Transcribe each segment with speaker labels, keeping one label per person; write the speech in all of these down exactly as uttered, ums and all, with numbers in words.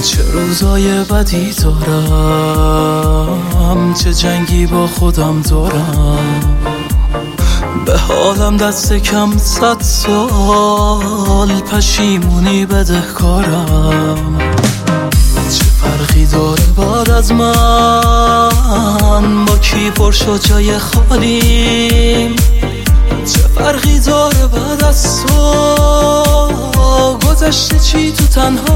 Speaker 1: چه روزای بدی دارم، چه جنگی با خودم دارم. به حالم دست کم صد سال پشیمونی بدهکارم. چه فرقی داره بعد از من با کی پر شد جای خالیم؟ چه فرقی داره بعد از تو گذشته چی تو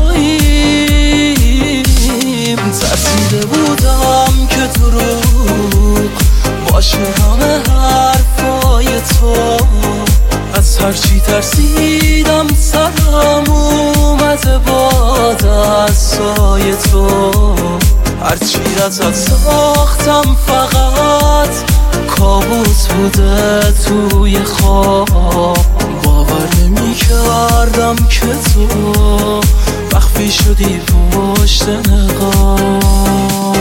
Speaker 1: تنهاییم؟ ترسیده بودم که دروغ باشه همه حرفای تو. از هرچی ترسیدم سرم اومده باد از سای تو. هرچی ازت ساختم فقط کابوس بوده توی خواب. باور نمی کردم که تو مخفی شدی پشت نقاب.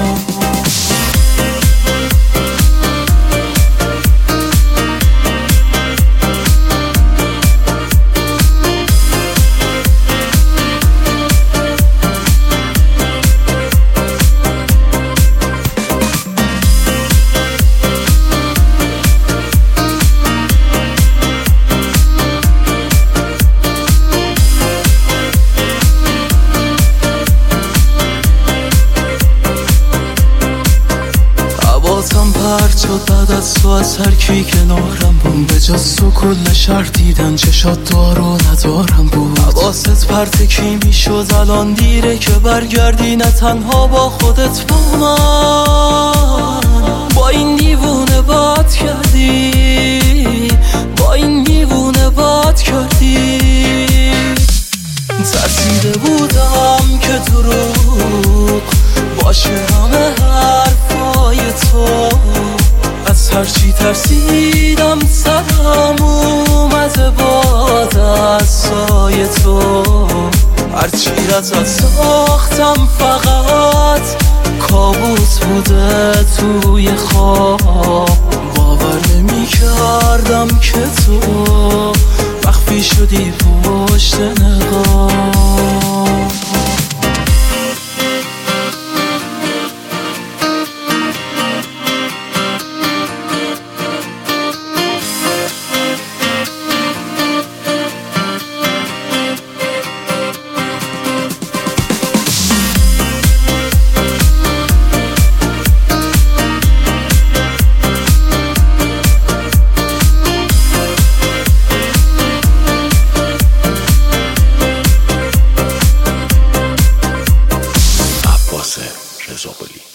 Speaker 1: حواسم پرت شد بعد از تو، از هر کی کنارم بود. به جز تو کل شهر دیدن چشات دارو ندارم بود. حواست پرت کی میشد الان دیره که برگردی، نه تنها با خودت با من. با این دیوونه باد کردی، با این دیوونه باد کردی. ترسیده بودم که دروغ باشه همه حرفای تو. از هرچی ترسیدم سرم اومده باد از سای تو. هرچی ازت ساختم فقط کابوس بوده توی خواب. باور نمی کردم که تو مخفی شدی پشت نقاب.
Speaker 2: رضا قلی